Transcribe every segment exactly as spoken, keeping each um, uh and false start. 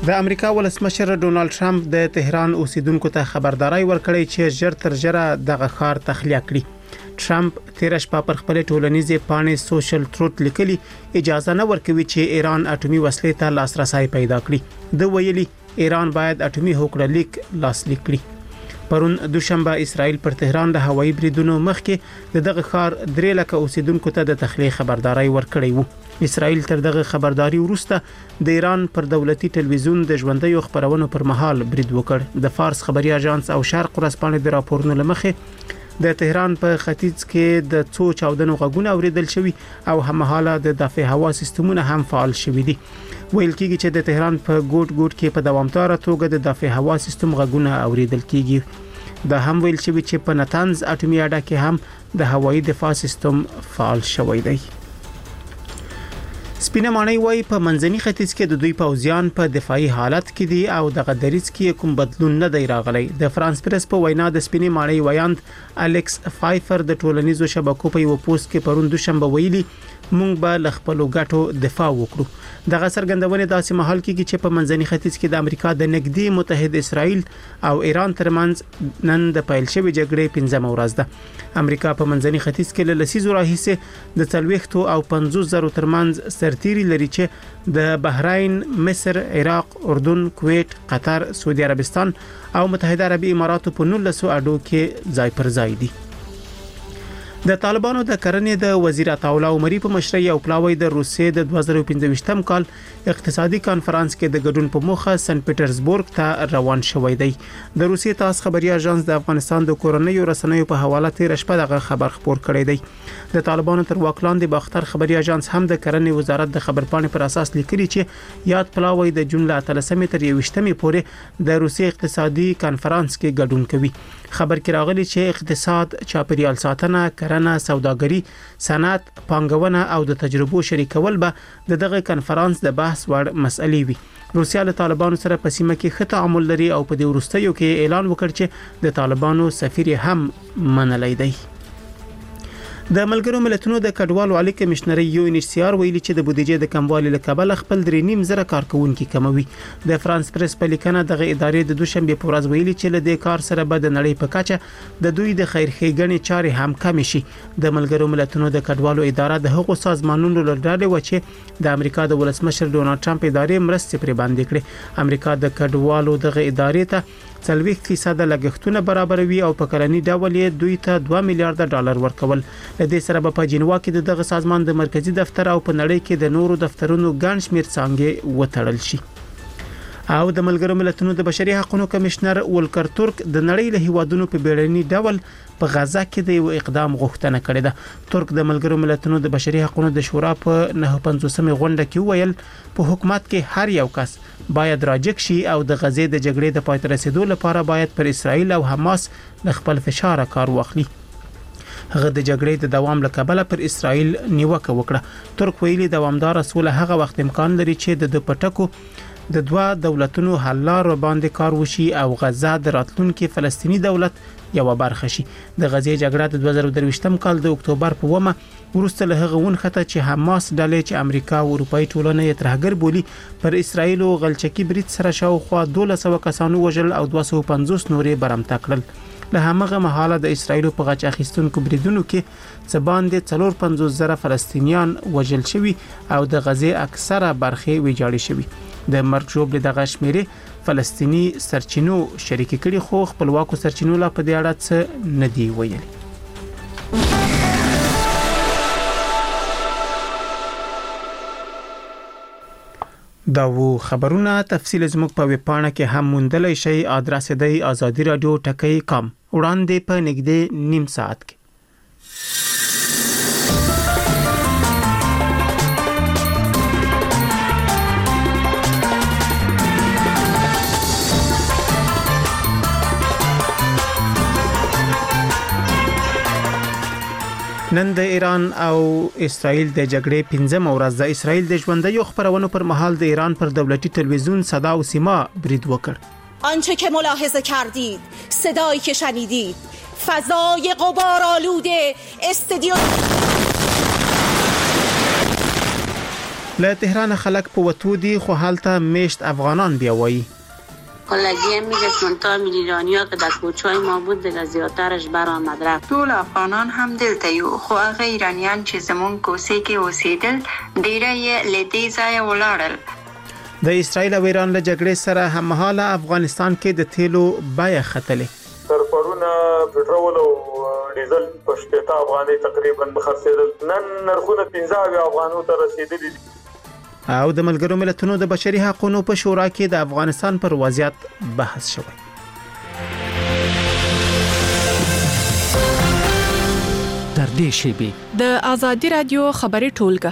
د امریکا ولسمشر ډونالد ټرمپ د تهران اوسیدونکو ته خبرداري ورکړې چې ژر تر ژره دغه ښار تخلیه کړي. ټرمپ تیر شپه پر خپل ټولنیزې پاڼې سوشل تروت لیکلي اجازه نه ورکوي چې ایران اټومي وسلې ته لاسرسي پیدا کړي. د ویلي ایران باید اټومي هوکړه لیک لاسلیک کړي. پرون دوشنبه اسرائیل پر تهران د هوایي بریدونو مخکې دغه ښار درې لکه اوسیدونکو ته د تخلیه خبرداري ورکړې وو. اسرائیل تر دغه خبرداري وروسته د ایران پر دولتي ټلویزیون د ژوندۍ خبرونو پر مهال برید وکړ. د فارس خبري اژانس او شرق ورځپاڼې د راپورونو لمخې د تهران په ختیځ کې د څو چاودنو غږونه اوریدل شوي او هممهاله د دفاع هوا سیستمونه هم فعال شوي دي. ویل کېږي چې د تهران په ګوټ ګوټ کې په دوامدار توګه د دفاع هوا سیستم غږونه اوریدل کېږي. دا هم ویل شوی چې په نتنز اټومي اډه کې هم د هوایي دفاع سیستم فعال شوی دی. سپینه ماڼۍ وای په منځني ختیځ کې د دوی پوځیان په دفاعي حالت کې دي او د غدریز کې کوم بدلون نه دی راغلی. د فرانس پریس په وینا د سپینه ماڼۍ وایاند الکس فایفر د ټولنیزو شبکو په یو پوسټ کې پرون دوشنبه ویلي مونږ به ل خپل ګټو دفاع وکړو. دغه څرګندونه داسې مهال کې چې په منځني ختیځ کې د امریکا د نږدې متحد اسرائیل او ایران ترمنځ نن د پیل شوی جګړې پنځمه ورځ ده. امریکا په منځني ختیځ کې له لسیزو راهیسې د څلويختو او پنځوس زرو ترمنځ سرتيري لري چې د بحرین، مصر، عراق، اردن، کویت، قطر، سعودي عربستان او متحده عربي اماراتو په نولسو اډو کې ځای پر ځای دي. د طالبانو د کرنې د وزیر عطاالله عمري په مشرۍ او پلاوی د روسیې د دوه زره پنځه کال اقتصادي کانفرنس کې د ګډون په موخه سن پیټرزبورګ ته روان شوی دی. د روسیې تاس خبري اژانس د افغانستان د کورنیو رسنیو په حواله تیر شپه دغه خبر خبر کړی دی. د طالبانو تر واک لاندې باختر خبري اژانس هم د کرنې وزارت د خبرپاڼې پر اساس لیکلي چې یاد پلاوی د جون له اتلسمې تر یوویشتمې پورې د روسیې اقتصادي کانفرنس کې ګډون کوي. خبر کې راغلی چې اقتصاد، چاپیریال ساتنه، کرنه، سوداګري، صنعت، پانګونه او د تجربو شریکول به د دغه کانفرنس د بحث وړ مسئلې وي. روسیا له طالبانو سره په سیمه کې ښه تعامل لري او په دې وروستیو کې اعلان وکړ چې د طالبانو سفیر هم منلی دی. د ملګرو ملتونو د کډوالو عالی کمشنر یو ان ایچ سی آر ویلي چې د بودیجې د کموالي له کبله خپل درې نیم زره کارکونکو کموي. د فرانس پریس په لیکنه دغه ادارې د دوشنبه په ورځ ویلي چې له دې کار سره به د نړۍ په کچه د دوی د خیرخېګنې چارې هم کم شي. د ملګرو ملتونو د کډوالو اداره د هغو سازمانونو لړډاله و چې د امریکا د ولسمشر ډونالد ټرمپ ادارې مرستې پرې باندې کړې. امریکا د کډوالو دغه ادارې ته څلويخ فیصد لګښتونه برابروي او په کلني ډول یې دوی ته دوه میلیارډ ډالر ورکول. د دې سره په جنوا کې دغه سازمان د مرکزی دفتر او په نړۍ کې د نورو دفترونو ګڼ شمېر څانګې وتړل شي. او د ملګرو ملتونو د بشري حقوقو کمشنر ولکر ترک د نړۍ له هیوادونو په بیړني ډول په غزا کې د یو اقدام غوښتنه کړې ده. ترک د ملګرو ملتونو د بشري حقوقو د شورا په نه پنځوسمه غونډه کې ویل په حکومت کې هر یو کس باید راجک شي او د غزې د جګړې د پای ته رسیدو لپاره باید پر اسرائیل او حماس له خپل فشار کار واخلي. هغه د جګړې د دوام له کبله پر اسرائیل نیوکه وکړه. ترک ویلي دوامدار سوله هغه وخت امکان لري چې د پټکو د دوه دولتونو حل لار باندې کار وشي او غزه د راتلونکي فلسطینی دولت یو برخه شي. د غزې جګړه د دوه زره درویشتم کال د اکتوبر په ومه ورسته له هغه ونخته چې حماس ډلې چې امریکا او اروپאי ټولنه یې ترهګر بولی پر اسرائیل او غلچکی برید سره شاوخوا دوه سوه کسانو وژل او دوه سوه پنځوس نورې برمته کړل. له همغه مهاله د اسرائیل په غچ اخیستونکو بریدونو کې څه باندې څلور پنځوس زره فلسطینیان وژل شوي او د غزې اکثره برخې ویجاړې شوي. د مرګ ژوبلې د غشمیره فلسطینی سرچینو شریک کړي خو خپلواکو سرچینو لا په دې اړه څه نه دی ویلي. دا وو خبرونه تفصیل زموږ په ویب پاڼه کې هم موندلای شئ. ادرس دی آزادی رادیو ټکی کام وړاندې په نږدې نیم ساعت کې. نن د ایران او اسرائیل د جګړې پنځمه ورځ د اسرائیل د ژوندۍ خبرونو پر مهال د ایران پر دولتي تلویزیون صدا و سیما برید وکړ. آنچه که ملاحظه کردید، صدایی که شنیدید، فضای غبارآلود استودیو له تهران خلک په وتو دي خو حالته میشت افغانان بیا وایي خلگی هم میگه چونتا میلیونیا که در کوچهای ما بود دیگه زیادترش برآمد رفت. طول افغانان هم دلته یو خو هغه ایرانیان چې زمون کوڅې کې اوسېدل ډیره یې لدې ځای ولاړل. د اسرایل او ایران له جګړې سره هممهاله افغانستان کې د تیلو بیه ختلې. سرپرونه پټرول او ډیزل په شپږ افغانۍ تقریبا خرڅېدل. نن نرخونه پنځه افغانو ته رسیدلي دي. او د ملګرو ملتونو د بشري حقوقو په شورا کې د افغانستان پر وضعیت بحث شوی. در دې شیبې د ازادي رادیو خبري ټولګه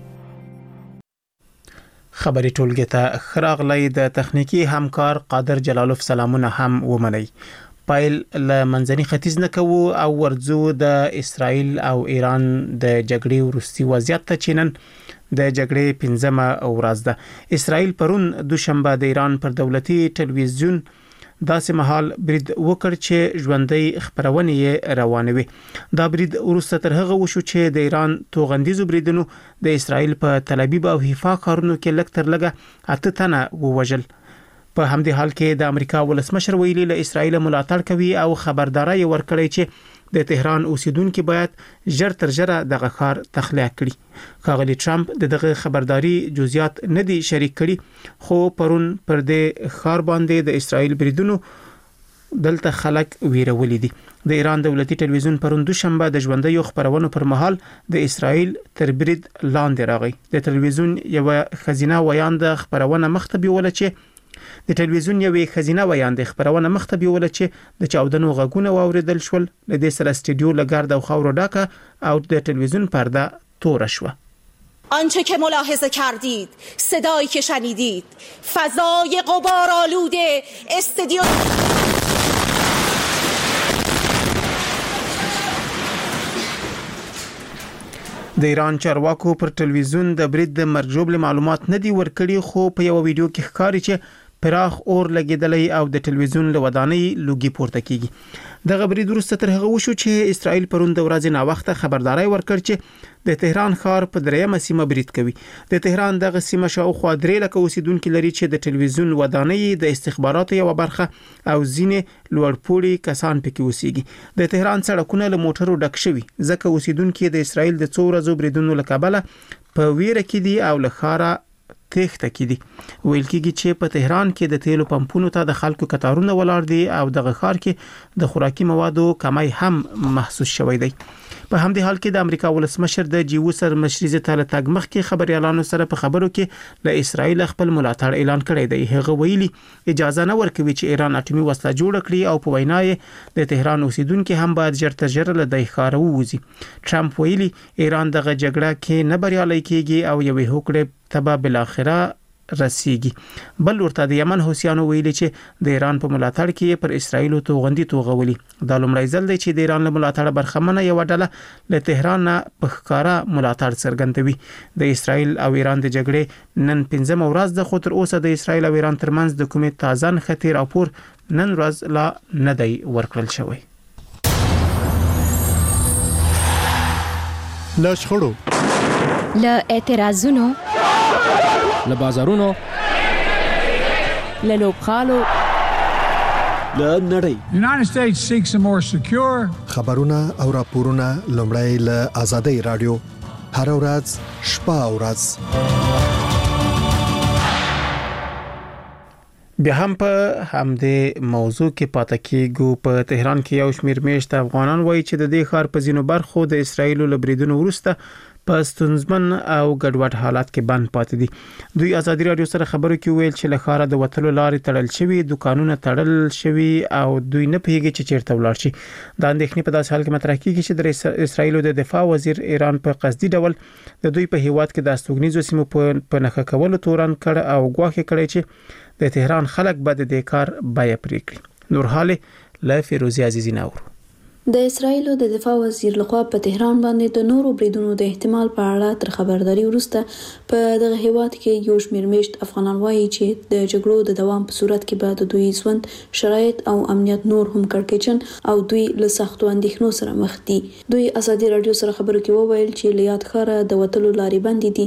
خبري ټولګه ته خراغلی د تخنیکی همکار قادر جلالوف سلامونه هم ومني. پایل له منځني ختیځ نه کوو او ورځو د اسرایل او ایران د جګړې وروستي وضعیت ته چینن د جګړې پنځمه ورځ ده. اسرایل پرون دوشنبه د ایران پر دولتي ټلویزیون داسې مهال برید وکړ چې ژوندۍ خبرونه روانوي. دا برید وروسته تر هغه وشو چې د ایران توغندیزو بریدونو د اسرایل په تل ابیب او حیفا ښارونو کې لږ تر لږه اته تنه ووژل. په همدې حال کې د امریکا ولسمشر ویلي له اسرایل ملاتړ کوي او خبرداري ورکړي چې د تهران اوسیدونکو باید ژر تر ژره دغه ښار تخلیه کړي. ښاغلي ټرمپ دغه خبرداري جزئیات نه دي شریک کړي خو پرون پر دې ښار باندې د اسرایل بریدونو دلته خلک ویرولې دي. د ایران دولتي ټلویزیون پرون دوشنبه د ژوندۍ خبرونو پر مهال د اسرایل تر برید لاندې راغی. د ټلویزیون یو خزینه ویاند خبرونه مخته بیول چې د ټلویزیون یوې خزینه ویاند خبرونه مخته بیول چې د چاودنو غږونه واوریدل شول. د دې سره استودیو لګرد او خاورو ډاکه او د ټلویزیون پرده تور شو. آنچه که ملاحظه کردید، صدایی که شنیدید، فضای غبارآلود استودیو د ایران چارواکو پر ټلویزیون د برید د مرګ ژوبل معلومات نه دی ورکړي خو په یو ویډیو کې ښکاري چې پراخ اور لګیدلې او د ټلویزیون له ودانۍ لوګي پورته کیږي. دغه برید وروسته تر هغه وشو چې اسرائیل پرون د ورځې نا وخته خبرداري ورکړ چې د تهران ښار په دریمه سیمه برید کوي. د تهران دغه سیمه شاوخوا درې لکه اوسیدونکو لري چې د ټلویزیون ودانۍ د استخباراتو یو برخه او ځینې لوړپوړي کسان پکې اوسېږي. د تهران سړکونه له موټرو ډک شوي ځکه اوسیدونکو د اسرائیل د څو ورځو بریدونو له کبله په ویره کې دي او له ښاره تخته کې دي. ویل کېږي چې په تهران کې د تیلو پمپونو ته د خلکو کتارونه ولاړ دي او دغه ښار کې د خوراکي موادو کمی هم محسوس شوی دی. په همدې حال کې د امریکا ولسمشر د جیو سر مشرزه ته تګ مخ کې خبريالانو سره په خبرو کې له اسرایل خپل ملاتړ اعلان کړی دی. هغه ویلي اجازه نه ورکوي چې ایران اټومي وسله جوړ کړي او په وینا یې د تهران اوسیدونکو هم باید ژر تر ژره له دې ښار ووځي. ټرمپ ویلي ایران دغه جګړه کې نه بریالي کیږي او یوې هوکړې تبا بل اخره رسیږي. بل ورته د یمن حوثیانو ویلي چې د ایران په ملاتړ کې پر اسرایل توغندي توغولي. دا لومړی ځل دی چې د ایران له ملاتړ برخمنه یو ډله له تهران نه په ښکارا ملاتړ څرګندوي. د اسرایل او ایران د جګړې نن پنځمه ورځ د خو تر اوسه د اسرایل او ایران ترمنځ د کومې تازه خطر او پور نن ورځ لا نه دی ورکړل شوی. لا شخړو لا اعتراضونو له بازارونو له لوبخالو له نړۍ The United States seeks a more secure خبرونه او راپورونه لومړی له آزادۍ رادیو هر ورځ شپه او ورځ بیا هم په همدې موضوع کې پاتې کېږو. په تهران کې یو شمېر میشت افغانان وایي چې د دې ښار په ځینو برخو د اسرایل له بریدونو وروسته په ستونزمن او ګډوډ حالات کې بند پاتې دي. دوی ازادي رادیو سره خبرو کې ویل چې له ښاره د وټلو لارې تړل شوي، دکانونه تړل شوي او دوی نه پیږي چې چیرته ولاړ شي. دا اندېښنې په داسې حال کې مطرح کیږي چې د اسرایل د دفاع وزیر ایران په قصدي ډول د دوی په هیواد کې د استوګنیزو سیمو په نښه کولو تورن کړ او ګواښ کړی چې د تهران خلک به د دې کار بیه پرې کړي. نور حال له فیروزي عزیزی نور. د اسرایل د دفاع وزیر لخوا په تهران باندې د نورو بریدونو د احتمال په اړه تر خبرداري وروسته په دغه هیواد کې یو شمېر میشت افغانان وایي چې د جګړو د دوام په صورت کې به د دوی ژوند شرایط او امنیت نور هم کړکېچن او دوی له سختو اندېښنو سره مخ دي. دوی ازادي رادیو سره خبرو کې وویل چې لیات خاره د وټلو لارې بندې دي.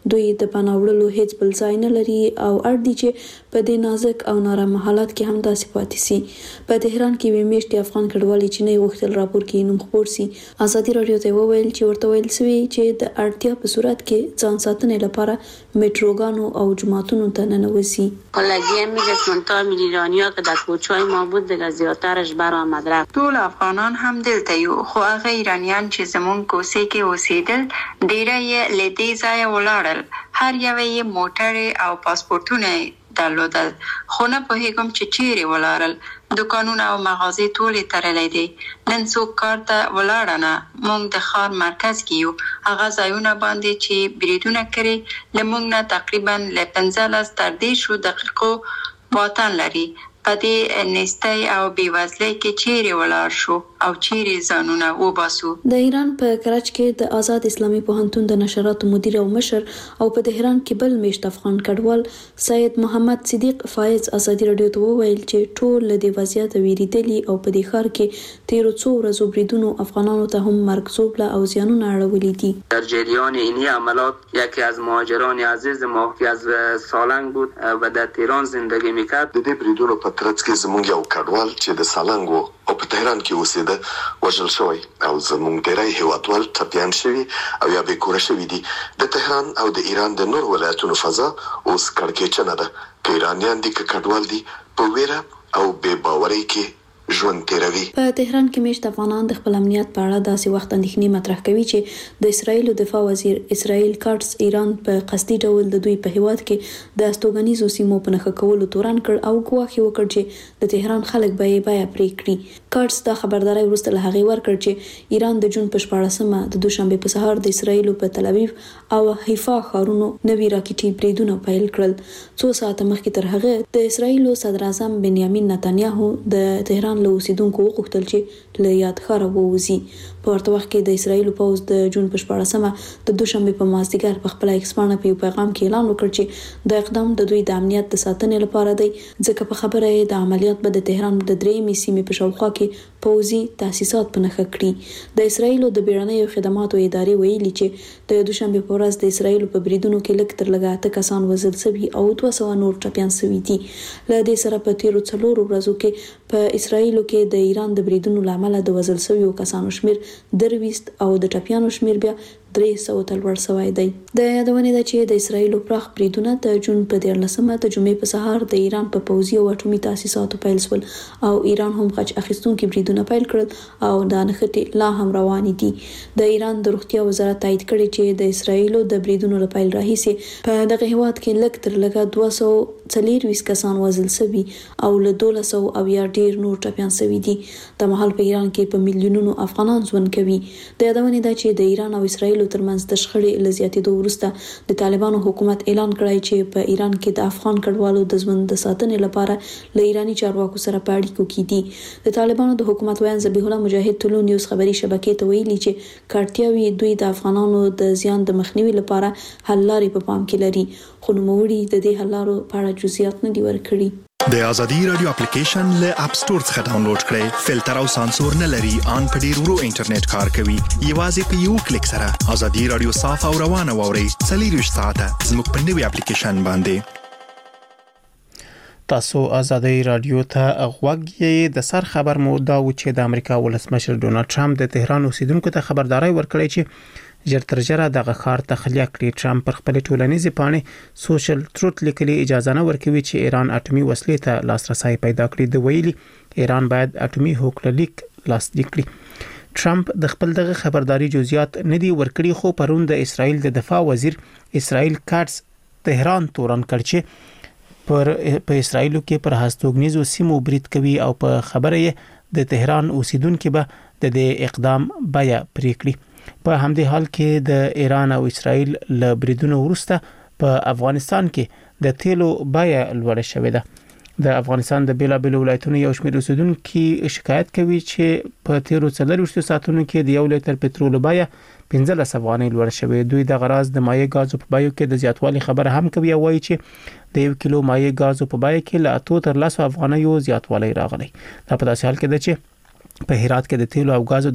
دوی د پناوړلو هیڅ بل ځای نه لري او اړ دي چې په دې نازک او نارامه حالات کې هم داسې پاتې سي. په تهران کې وی میشتي افغان کډوالي چې نه غوښتل راپور کې نوم خپور سي. ازادي رادیو ته وویل چې ورته ویل سوي چې د اړتیا په صورت کې ځان ساتنې لپاره متروګانو او جماعتونو ته ننوځي. حالا میگه چونتا میلیونیا که در کوچه‌های ما بود دیگه زیادترش برآمد رفت. ټول افغانان هم دلته یو خو هغه ایرانیان چې زمون کوڅې کې اوسېدل ډیره یې لدی ځای ولاړل. هر یو یې موټر او پاسپورتونه درلودل خو نه پوهیږم چې چیرې ولاړل. دکانونه او مغازې ټولې تړلې دي. نن څوک کار ته ولاړ نه. موږ د ښار مرکز کې یو. هغه ځایونه باندې چې بریدونه کړي لمونږ نه تقریبا له پنځلس تر دېرشو دقیقو واټن لري. په دې نستۍ او بېوزلۍ کې چیرې ولاړ شو او چیرې ځانونه وباسو. د ایران په کراچ کې د آزاد اسلامي پوهنتون د نشراتو مدیر او مشر او په تهران کې بل میشت افغان کډوال سید محمد صدیق فایز ازادي رادیو ته وویل چې ټول له دې وضعیت ویریدلي او په دې ښار کې تیرو څو ورځو بریدونو افغانانو ته هم مرګ زوبله او زیانونه اړولي دي. در جریان اینی عملات یکی از مهاجران عزیز ما که از سالنگ بود و در تهران زندگی میکرد. د دې بریدونو په ترڅ کې زموږ یو کډوال چې د سالنګ وو او په تهران کې اوسېده وژل شوی او زموږ ډیری هیوادوال ټپیان شوي او یا بې کوره شوي دي. د تهران او د ایران د نور ولایتونو فضا اوس کړکېچنه ده. که ایرانیان دي که کډوال دي په ویره او بې باورۍ کې ژوند تیروي. په تهران کې میشت افغانان د خپل امنیت په اړه داسې وخت اندېښنې مطرح کوي چې د اسرایل دفاع وزیر اسرائیل کارټس ایران په قصدي ډول د دوی په هیواد کې د استوګنیزو سیمو په نښه کولو تورن کړ او ګواښ وکړ چې د تهران خلک به یې بیا پرې کړي. کارټس دا خبرداري وروسته له هغې ورکړ چې ایران د جون په شپاړسمه د دوشنبه په سهار د اسرایل په تل ابیب او حیفا ښارونو نوي راکټي بریدونه پیل کړل. څو ساعته مخکې تر هغه د اسرایل صدر اعظم بنیامین نتنیاهو د تهران له اوسیدونکو وغوښتل چې له یاد ښاره ووځي. په ورته وخت کې د اسرایل پوځ د جون په شپاړسمه د دوشنبه په مازدیګر په خپل ایکس باندې په پیغام کې اعلان وکړ چې د اقدام د دوی د امنیت د ساتنې لپاره دی، ځکه په خبره یې د عملیات به د تهران د درېیمې سیمې په شاوخوا کې پوځي تاسیسات په نښه کړي. د اسرایل د بیړنیو خدماتو ادارې ویلي چې د دوشنبه په ورځ د اسرایل په بریدونو کې لږ تر لږه اته کسان وژل شوي او دوه سوه نور ټپیان شوي دي. له دې سره په تیرو څلورو ورځو کې په اسرایل کې د ایران د بریدونو لامل د وژل شویو کسانو شمیر درويست او د ټپیانو شمیر بیا درې سوه تل ور سوی دی. د یادونې ده چې د اسرایل پراخ بریدونه د جون په دیارلسمه د جمعې په سهار د ایران په پوځي او اټومي تاسیساتو پیل شول او ایران هم غچ اخیستونکي بریدونه پیل کړل او دا نښتې لا هم روانې دي. د ایران د روغتیا وزارت تایید کړی چې د اسرایل د بریدونو له پیل راهیسې په دغه هیواد کې لږ تر لږه دوه سوه څلېرویشت کسان وژل شوي او له دولس سوه اویا ډېر نور ټپیان شوي دي. د مهال په ایران کې په میلیونونو افغانان ژوند کوي. د یادونې ده چې د ایران او اسرایل ترمنځ د شخړې له زیاتېدو وروسته د طالبانو حکومت اعلان کړی چې په ایران کې د افغان کډوالو د ژوند د ساتنې لپاره له ایراني چارواکو سره په اړیکو کې دي. د طالبانو د حکومت ویان ذبیح الله مجاهد ټولو نیوز خبري شبکې ته ویلي چې کارتیاوي دوی د افغانانو د زیان د مخنیوي لپاره حل لارې په پام کې لري، خو نوموړي د دې حل لارو په اړه جزئیات نه دي ورکړي. د ازادي رادیو اپلیکیشن له اپ ستور څخه ډاونلوډ کړئ. فلټر او سانسور نه لري، ان په ډیر ورو انټرنیټ کار کوي. یوازې په یو کلیک سره ازادي رادیو صاف او روانه واورئ. څلور ساعته زموږ په نوي اپلیکیشن باندې. تاسو ازادي رادیو ته غوږ یې. د سر خبر مو دا و چې د امریکا ولسمشر ډونالد ټرمپ د تهران اوسیدونکو ته خبرداري ورکړې چې ژر تر ژره دغه ښار تخلیه کړي. ټرمپ پر خپل ټولنیزې پاڼې سوشل ټروت لیکلي اجازه نه ورکوي چې ایران اټومي وسلې ته لاسرسي پیدا کړي. د ویلي ایران باید اټومي هوکړلیک لاسلیک کړي. ټرمپ د خپل دغه خبرداري جزئیات نه دي ورکړي، خو پرون د اسرائیل د دفاع وزیر اسرائیل کارټس تهران تورن کړ چې پر په اسرائیل کې پر هستوګنیزو سیمو برید کوي او په خبره یې د تهران اوسیدونکو به د دې اقدام بیا پرې کړي. په همدې حال کې د ایران او اسرائیل له بریدونو وروسته په افغانستان کې د تیلو بیه لوړه شوې ده. د افغانستان د بیلابیلو ولایتونو یو شمېر اوسیدونکو شکایت کوي چې په تیرو څلورویشتو ساعتونو کې د یو لیټر پټرول بیه پنځلس افغانۍ لوړه شوې. دوی د غراض د مایع غازو په بیو کې د زیاتوالي خبره هم کوي او وایي چې د یو کیلو مایع غازو په بیه کې له اتو تر لسو افغانیو زیاتوالی راغلی. دا په داسې حال کې ده چې په هرات کې د تیلو او غازو